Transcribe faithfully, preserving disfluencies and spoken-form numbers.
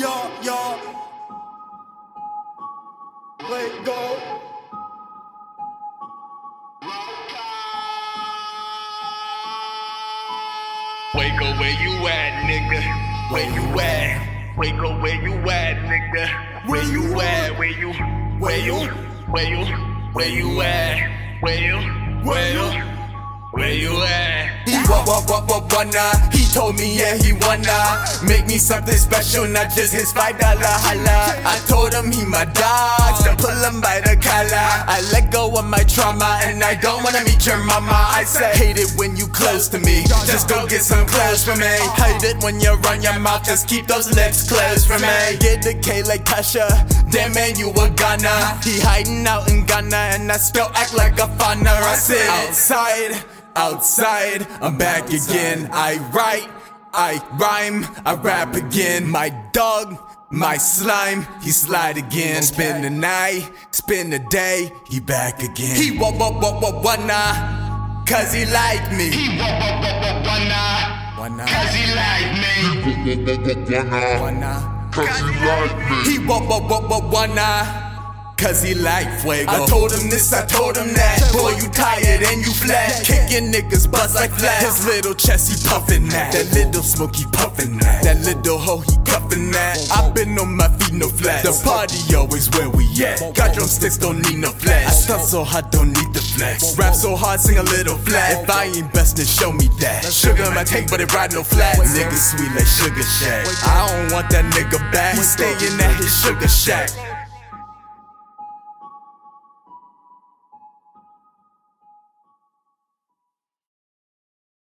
yo, yo. Let go. Wake up where you at, nigga. Where you at? Wake up where you at, nigga. Where you at? Where you? Where you? Where you? Where you at? Where you? Where you? Where you at? He wa wa wa wa wanna. He told me yeah he wanna make me something special, not just his five dollar holla. I told him he my dog, so pull him by the collar. I let go of my trauma and I don't wanna meet your mama. I said hate it when you close to me, just go get some clothes for me. Hate it when you run your mouth, just keep those lips closed for me. Get the K like Tasha, damn man you a Ghana. He hiding out in Ghana and I still act like a fauna. I said outside. Outside, I'm back again. I write, I rhyme, I rap again. My dog, my slime, he slide again. Spend the night, spend the day, he back again. He wa wa wa wa wanna, cause he like me. He wa wa wa wa wanna, Wanna, cause he like me. wanna, Cause he like me. he wa wa wa wa wanna. Cause he like fuego. I told him this, I told him that. Boy, you tired and you flat. Kicking niggas buzz like flat. His little chest, he puffin' that. That little smoke, he puffin' that. That little hoe, he cuffin' that. I been on my feet, no flat. The party always where we at. Got drumsticks, don't need no flash. I stunt so hot, don't need the flex. Rap so hard, sing a little flat. If I ain't best, then show me that. Sugar in my tank, but it ride no flat. Niggas sweet like Sugar Shack. I don't want that nigga back. He stayin' at his Sugar Shack.